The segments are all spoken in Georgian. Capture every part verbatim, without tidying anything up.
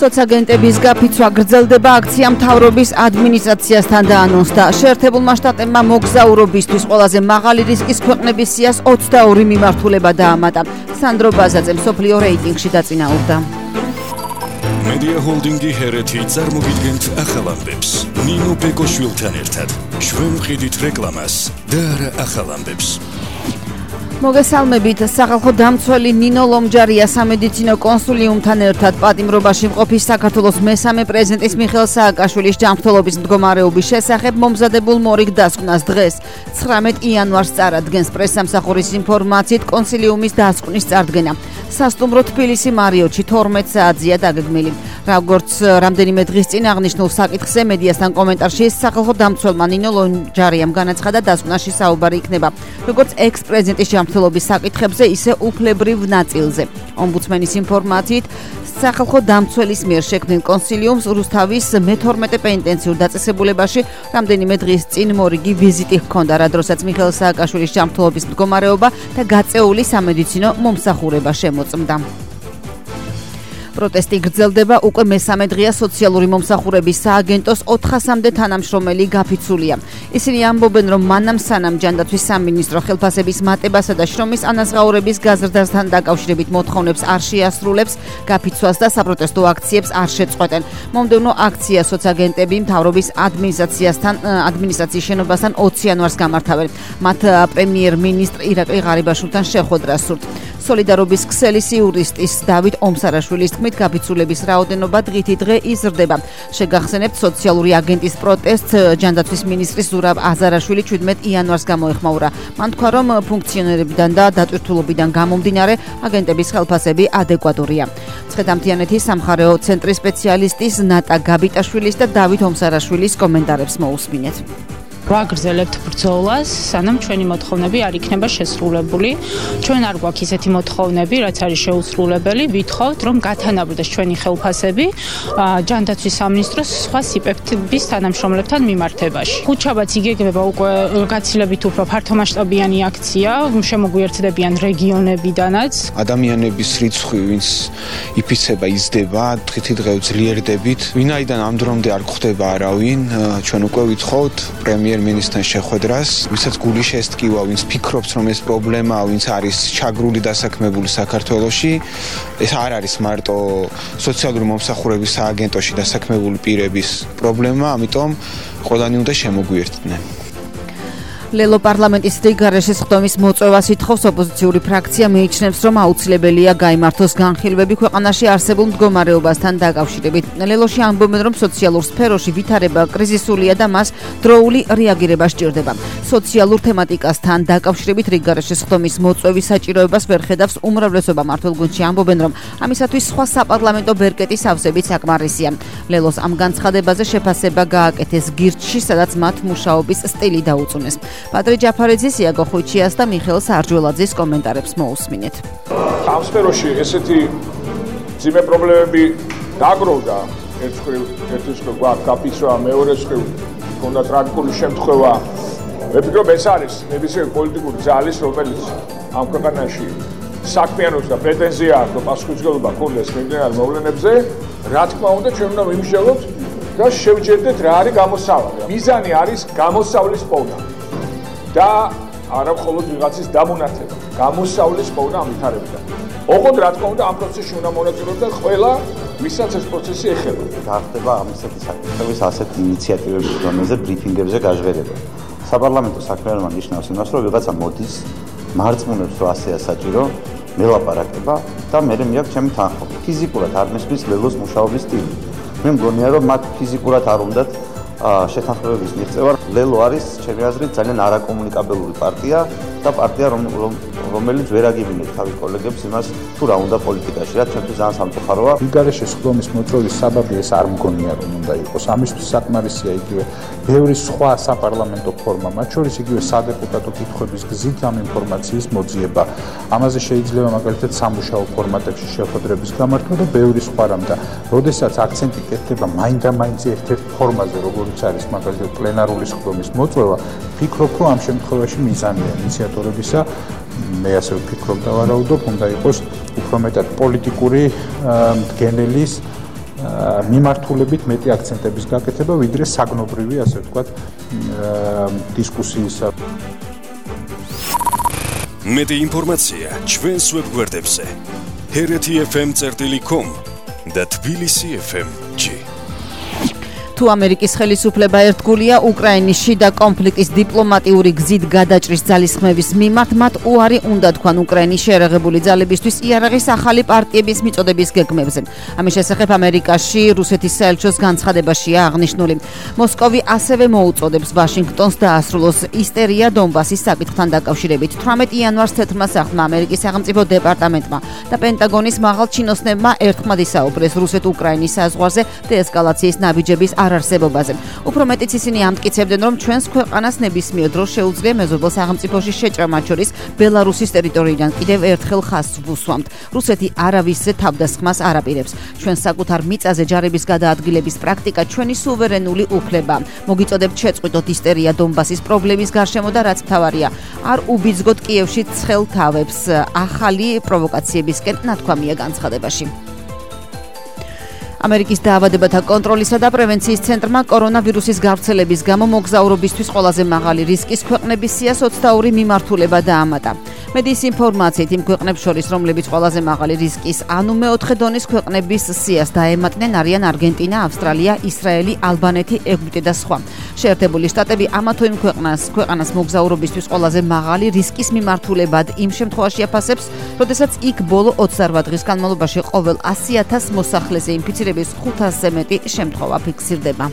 სოციაგენტების გაფიცვა გრძელდება აქცია მთავრობის ადმინისტრაციასთან დაანონსდა. შეერთებულმა შტატებმა მოგზაურობისთვის ყველაზე მაღალი რისკის ქვეყნების სიას ოცდაორი მიმართულება დაამატა. სანდრო ბაზაძე მსოფლიო რეიტინგში დაწინაურდა. Media Holdingi ჰერეთი წარმოგიდგენთ ახალ ამბებს. ნინო ბეკოშვილთან ერთად ჩვენ ვყიდით რეკლამას და არა ახალ ამბებს. მოგესალმებით, სახალხო დამცველი ნინო ლომჯარია სამედიცინო კონსულიუმთან ერთად პატიმრობაში მყოფი საქართველოს მესამე პრეზიდენტის მიხეილ სააკაშვილის ჯანმრთელობის მდგომარეობის შესახებ მომზადებულ მორიგ დასკვნას დღეს ცხრამეტ იანვარს წარადგენს. პრესსამსახურის ინფორმაციით კონსილიუმის დასკვნის წარდგენა სასტუმრო თბილისი მარიოტში თორმეტ საათზეა დაგეგმილი. როგორც რამდენიმე დღის წინ აღნიშნულ საკითხზე მედიასთან კომენტარში სახალხო დამცველმა ნინო ლომჯარიამ განაცხადა, დასკვნაში საუბარი იქნება როგორც ექს-პრეზიდენტის ჯანმრთელობის საკითხებზე, ისე უფლებრივ ნაწილზე. ომბუდსმენის ინფორმაციით სახალხო დამცველის მიერ შექმნილ კონსილიუმს რუსთავის მეთორმეტე პენიტენციურ დაწესებულებაში რამდენიმე დღის წინ მორიგი ვიზიტი ჰქონდა, რა დროსაც მიხეილ სააკაშვილის ჯანმრთელობის მდგომარეობა და გაწეული სამედიცინო მომსახურება შემოწმდა. პროტესტი გრძელდება უკვე მესამე დღეა სოციალური მომსახურების სააგენტოს ოთხასამდე თანამშრომელი გაფიცულია. ისინი ამბობენ, რომ მანამ სანამ ჯანდაცვის სამინისტრო ხელფასების მატებასა და შრომის ანაზღაურების გაზრდასთან დაკავშირებით მოთხოვნებს არ შეასრულებს, გაფიცვას და საპროტესტო აქციებს არ შეწყვეტენ. მომდევნო აქცია სოციაგენტები მთავრობის ადმინისტრაციასთან ადმინისტრაციის შენობასთან ოცი იანვარს გამართავენ. მათ პრემიერ-მინისტრ ირაკლი ღარიბაშვილთან შეხვედრა სურთ. სოლიდარობის ქსელის იურისტის დავით ომსარაშვილის თქმით, გაფიცულების რაოდენობა დღითი დღე იზრდება. შეგახსენებთ, სოციალური აგენტის პროტესტს ჯანდაცვის მინისტრის ზურაბ აზარაშვილი ჩვიდმეტ იანვარს გამოეხმაურა. მან თქვა, რომ ფუნქციონერებიდან და დატვირთულობიდან გამომდინარე აგენტების ხელფასები ადეკვატურია. მცხეთა-მთიანეთის სამხარეო ცენტრის სპეციალისტის ნატა გაბიტაშვილის და დავით ომსარაშვილის კომენტარებს მოусმინეთ. ვაგრძელებთ ბრძოლას, სანამ ჩვენი მოთხოვნები არ იქნება შესრულებული. ჩვენ არ გვაქვს ისეთი მოთხოვნები, რაც არის შეუსრულებელი. ვითხოვთ, რომ გათანაბრდეს ჩვენი ხელფასები ჯანდაცვის სამინისტროს სხვა სიპექტების თანამშრომლებთან მიმართებაში. ხუთშაბათს იგეგმება უკვე გაცილებით უფრო ფართომასშტაბიანი აქცია, შემოგვიერთდებიან რეგიონებიდანაც. ადამიანების რიცხვი, ვინც იფიცება, იზრდება, დღითი დღე ძლიერდებით. ვინაიდან ამ დრომდე არ გვხვდება არავინ, ჩვენ უკვე ვითხოვთ პრემიერ მინისტრთან შეხვედრას, ვისაც გული შესტკივა, ვინც ფიქრობს, რომ ეს პრობლემაა, ვინც არის ჩაგრული დასაქმებული საქართველოში, ეს არ არის მარტო სოციალური მომსახურების სააგენტოში დასაქმებული პირების პრობლემა, ამიტომ ყველანი უნდა შემოგვიერთდნენ. ლელო პარლამენტის რიგგარეშე სხდომის მოწვევას ითხოვს. ოპოზიციური ფრაქცია მიიჩნევს, რომ აუცილებელია გაიმართოს განხილვები ქვეყანაში არსებულ მდგომარეობასთან დაკავშირებით. ლელოში ამბობენ, რომ სოციალურ სფეროში ვითარება კრიზისულია და მას დროული რეაგირება სჭირდება. სოციალურ თემატიკასთან დაკავშირებით რიგგარეშე სხდომის მოწვევის საჭიროებას ვერ ხედავს უმრავლესობა. მმართველ-გუნდში ამბობენ, რომ ამისათვის სხვა საპარლამენტო ბერკეტის ავსებიც საკმარისია. ლელოს ამ განცხადებაზე შეფასება გააკეთეს გირჩში, სადაც მათ მუშაობის სტილი დაუწუნეს. პატრი ჯაფარიძის, იაგო ხუჩიას და მიხეილ სარჯველაძის კომენტარებს მოусმინეთ. ამ სფეროში ესეთი ძიმე პრობლემები დაგროვდა. ერთ მხრივ ერთი მხრივ გვაქვს გაფიცვა, მეორე მხრივ ქონდა ტრაგიკული შემთხვევა. ვფიქრობ, ეს არის ნებისმიერი პოლიტიკური ძალის, რომელიც ამ ქვეყანაში საქმიანობს და პრეტენზია აქვს, რომ პასუხისმგებლობა ქონდეს მიმდინარე მოვლენებზე. რა თქმა უნდა, ჩვენ უნდა ვიმსჯელოთ და შევჯერდეთ რა არის გამოსავალი. მიზანი არის გამოსავლის პოვნა. და არა მხოლოდ ვიღაცის დამონათება, გამოსავლის პოვნა ამ ვითარებიდან. ოღონდ რა თქმა უნდა ამ პროცესში უნდა მონაწილეობდეს ყველა, ვისაც ეს პროცესი ეხება. გახდება ამისეთი საკითხების ასეთ ინიციატივების დონეზე ბრიფინგებზე გაჟღერება. საპარლამენტო საქმიანობა ნიშნავს იმას, რომ ვიღაცა მოდის, მარწმუნებს, რომ ასეა საჭირო, მელაპარაკება და მე მე აქვს ჩემი თანხმობა. ფიზიკურად არ მისმის ლელოს მუშაობის სტილი. მე მგონია, რომ მათ ფიზიკურად არ უნდათ შეთანხმებების მიღწევა. ლელო არის ჩემი აზრით ძალიან არაკომუნიკაბელური პარტია და პარტია რომელიც ვერ აგებინებს თავის კოლეგებს იმას თუ რა უნდა პოლიტიკაში, რაც ჩვენთვის ძალიან სამწუხაროა. რიგგარეშე სხდომის მოწვევის საბაბი ეს არ მგონია, რომ უნდა იყოს. ამისთვის საკმარისია იგივე ბევრი სხვა საპარლამენტო ფორმა, მათ შორის იგივე სადეპუტატო კითხვების გზით ამ ინფორმაციის მოძიება. ამაზე შეიძლება მაგალითად სამუშაო ფორმატებში შეხვედრების გამართვა და ბევრი სხვა რამ და როდესაც აქცენტი კეთდება მაინდა-მაინც ერთ-ერთ ფორმაზე, როგორც არის მაგალითად პლენარული სხდომის მოწვევა, ფიქრობ, რომ ამ შემთხვევაში მიზანია ინიციატორებისა, მე ასე ვფიქრობ და ვარაუდობ, უნდა იყოს უფრო მეტად პოლიტიკური მდგენელის მიმართულებით მეტი აქცენტების გაკეთება, ვიდრე საგნობრივი, ასე ვთქვათ, დისკუსიისა. მეტი ინფორმაცია ჩვენს ვებგვერდებზე ჰერეთი ეფ ემ წერტილი კომ და თბილისი ეფ ემ ჯი. თუ ამერიკის ხელისუფლება ერთგულია უკრაინის შიდა კონფლიქტის დიპლომატიური გზით გადაჭრის ძალისხმევის მიმართ, მათ უარი უნდა თქვან უკრაინის შეერაღებული ძალებისთვის იარაღის ახალი პარტიების მიწოდების გეგმებზე. ამის შესახებ ამერიკაში რუსეთის საელჩოს განცხადებაშია აღნიშნული. მოსკოვი ასევე მოუწოდებს ვაშინგტონს დაასრულოს ისტერია დონბასის საკითხთან დაკავშირებით. თვრამეტ იანვარს თეთრმა სახლმა, ამერიკის სახელმწიფო დეპარტამენტმა და პენტაგონის მაღალ ჩინოსნებმა ერთხმად ისაუბრეს რუსეთ-უკრაინის საზღვარზე დეესკალაციის ნაბიჯების არარსებობაზე. უფრო მეტიც ისინი ამტკიცებდნენ, რომ ჩვენს ქვეყანას ნებისმიერ დროს შეუძლია მეზობელ სახელმწიფოში შეჭრა, მათ შორის ბელარუსის ტერიტორიიდან კიდევ ერთხელ ხაზს ვუსვამთ. რუსეთი არავისზე თავდასხმას არ აპირებს. ჩვენ საკუთარ მიწაზე ჯარების გადაადგილების პრაქტიკა ჩვენი სუვერენული უფლება. მოგიწოდებთ შეწყვიტოთ ისტერია დონბასის პრობლემის გარშემო და რაც მთავარია, არ უბიძგოთ კიევში ცხელ თავებს. ახალი პროვოკაციებისკენ ნათქვამია განცხადებაში. ამერიკის დაავადებათა კონტროლისა და პრევენციის ცენტრმა კორონავირუსის გავრცელების გამო მოგზაურობისთვის ყველაზე მაღალი რისკის ქვეყნების სიას ოცდაორი მიმართულება დაამატა. მედიის ინფორმაციით იმ ქვეყნებს შორის, რომლებიც ყველაზე მაღალი რისკის, ანუ მეოთხე დონის ქვეყნების სიას დაემატნენ არიან არგენტინა, ავსტრალია, ისრაელი, ალბანეთი, ეგვიპტე და სხვა. შეერთებული შტატები ამა თუ იმ ქვეყნას, ქვეყანას მოგზაურობისთვის ყველაზე მაღალი რისკის მიმართულებად იმ შემთხვევაში აფასებს, როდესაც იქ ბოლო ოცდაორ დღის განმავლობაში ყოველ ასი ათას მოსახლეზე ინფიცირების ხუთასზე მეტი შემთხვევა ფიქსირდება.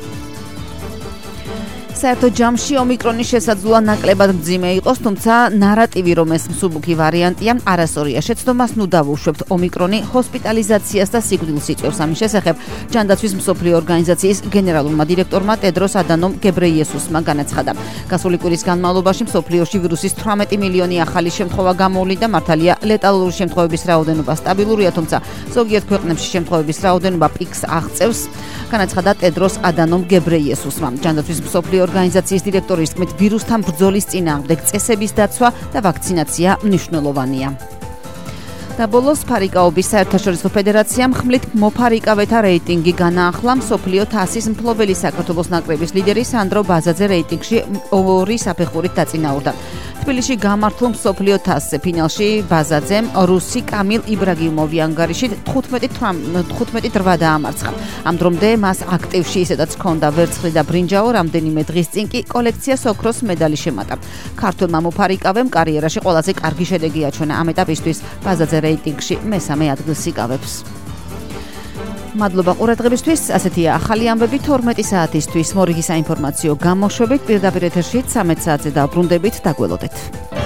საერთო ჯამში ომიკრონის შესაძლოა ნაკლებად მძიმე იყოს, თუმცა ნარატივი, რომ ეს მსუბუქი ვარიანტია, არასწორია. შეცდომას ნუ დავუშვებთ, ომიკრონი ჰოსპიტალიზაციას და სიკვდილს იწვევს. ამის შესახებ ჯანდაცვის მსოფლიო ორგანიზაციის გენერალურმა დირექტორმა ტედროს ადანომ გებრეიესუსმა განაცხადა. გასული კვირის განმავლობაში მსოფლიოში ვირუსის თვრამეტი მილიონი ახალი შემთხვევა გამოვლინდა, მართალია ლეტალური შემთხვევების რაოდენობა სტაბილურია, თუმცა ზოგიერთ ქვეყნებში შემთხვევების რაოდენობა პიკს აღწევს, განაცხადა ტედროს ადანომ გებრეიესუსმა. ჯანდაცვის მსოფლიო ორგანიზაციის დირექტორის თქმით, ვირუსთან ბრძოლის წინააღმდეგ წესების დაცვა და ვაქცინაცია მნიშვნელოვანია. და ბოლოს ფარიკაობის საერთაშორისო ფედერაციამ ხმლით მოფარიკავეთა რეიტინგი განაახლა. მსოფლიო თასის მფლობელი საქართველოს ნაკრების ლიდერი სანდრო ბაზაძე რეიტინგში ორი საფეხურით დაწინაურდა. თბილისში გამართულ მსოფლიო თასზე ფინალში ბაზაძემ რუსი კამილ იბრაგიმოვი ანგარიშით თხუთმეტი რვა დაამარცხა. ამ დრომდე მას აქტივში ისედაც ჰქონდა ვერცხლი და ბრინჯაო, რამდენიმე დღის წინ კი კოლექციას ოქროს მედალი შემატა. ქართულმა მოფარიკავემ კარიერაში ყველაზე კარგი შედეგი აჩვენა. ამ ეტაპისთვის ბაზაძე რეიტინგში მესამე ადგილს იკავებს. მადლობა ყურადღებისთვის. ასეთია ახალი ამბები თორმეტი საათისთვის. მორიგი საინფორმაციო გამოშვებით პირდაპირ ეთერში ცამეტ საათზე დავბრუნდებით. დაგველოდეთ.